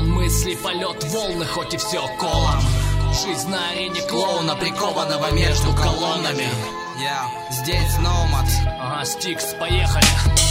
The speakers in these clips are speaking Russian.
сон мысли, полет волны, хоть и все колом. Жизнь на арене клоуна, прикованного между колоннами. Здесь Номад. Ага, Стикс, поехали.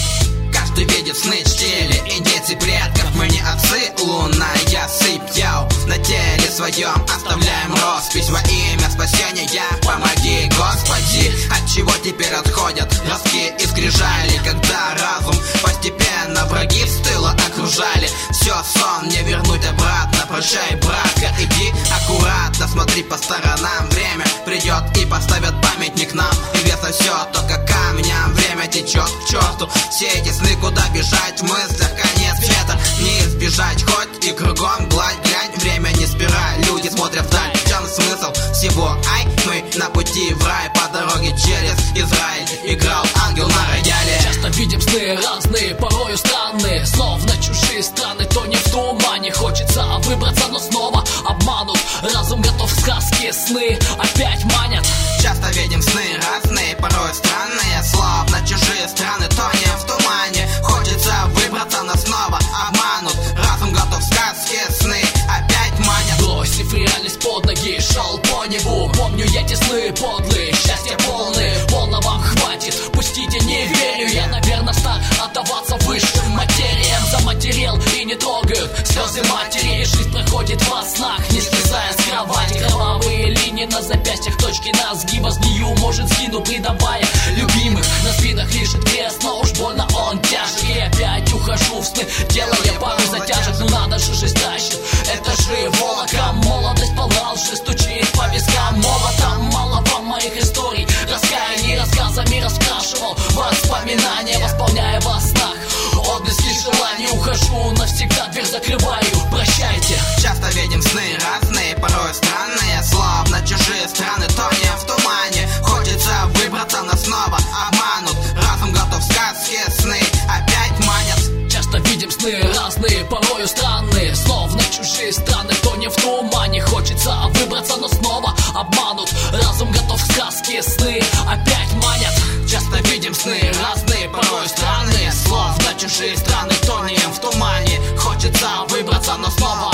Каждый видит сны, чтили и дети предков. Мы не отцы, лунная сыпь, яу. На теле своем оставляем роспись во имя спасения. Помоги, Господи. От чего теперь отходят ростки и скрижали, когда разум постепенно враги с тыла окружали. Все, сон не вернуть обратно. Прощай, братка, иди аккуратно. Смотри по сторонам, время придет и поставят памятник нам. Известно все, только камням. Время течет к черту. Все эти сны, куда бежать в мыслях, конец света не избежать, хоть и кругом гладь, глянь, время не спираль. Люди смотрят вдаль, в чем смысл всего? Ай, мы на пути в рай, по дороге через Израиль играл ангел на рояле. Часто видим сны разные, порою странные, словно чужие страны, то не в тумане. Хочется выбраться, но снова обманут. Разум готов к сказке, сны опять манят. Часто видим сны разные, порой странные, словно чужие страны, то не в тумане. Хочется выбраться, но снова обманут. Разум готов к сказке, сны опять манят. Бросив реальность под ноги, шел по небу. Помню я те сны подлые, счастья полные. Полно вам хватит, пустите, не верю. Я, наверное, стар отдаваться высшим материям. Заматерел и не трогают слезы матери. Жизнь проходит во снах, не слезая с кровати. Кровавые линии на запястьях, точки на сгиба. Змею может сгину, предавая любимых. На спинах лежит крест, но уж больно он тяжек. И опять ухожу в сны, делая пару затяжек. Ну надо же, жизнь тащит, это же волоком. Молодость полна лжи, стучит по вискам молотом. Мало вам моих историй, раскаяний рассказами раскрашивал воспоминания, восполняя во снах отблески желаний. Ухожу навсегда, дверь закрываю, прощайте. Часто видим сны разные, порой странные, словно чужие страны, то не в тумане. Хочется выбраться, но снова обманут. Разум готов к сказке, сны опять манят. Часто видим сны разные, порою странные, словно чужие страны, то не в тумане. Хочется выбраться, но снова обманут. Разум готов к сказке, сны опять манят. Часто видим сны разные, порой странные, словно чужие страны, то не в тумане. Хочется выбраться, но снова